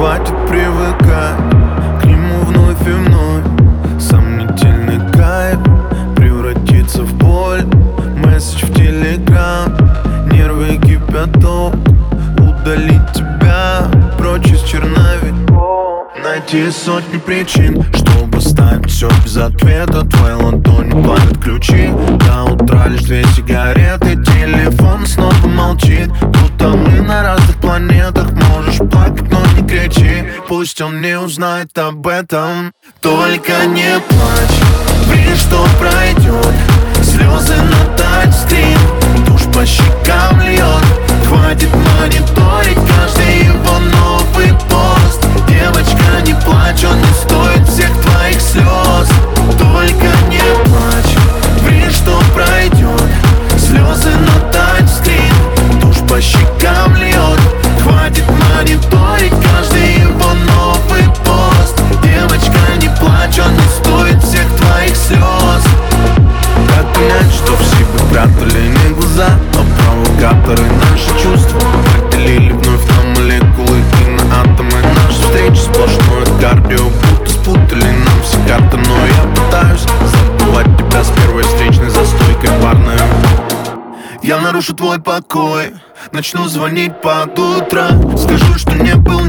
хватит привыкать к нему вновь и вновь. Сомнительный кайф превратится в боль. Месседж в телеграм, нервы кипяток. Удалить тебя прочь из черновиков. Найти сотни причин, чтобы ставить все без ответа. Твои ладони палят ключи. До утра лишь 2 сигареты. Телефон снова молчит, будто мы на разных планетах. Можешь плакать, но не кричи, пусть он не узнает об этом. Только не плачь, верь, что пройдет. Слезы на тачскрин, тушь по щекам льет. Хватит мониторить каждый его новый пост. Девочка, не плачь, он не стоит всех твоих слез. Только не плачь, верь, что пройдет. Слезы на тачскрин, тушь по щекам льет. Хватит мониторить каждый его новый пост. Девочка, не плачь, он не стоит всех твоих слез. Как понять, что все бы прятали не глаза, а провокаторы наши чувства поделили вновь на молекулы и на атомы. Наши встречи сплошное кардио, будто спутали нам все карты. Но я пытаюсь забывать тебя с первой встречной за стойкой барной. Я нарушу твой покой, начну звонить под утро. Скажу, что не был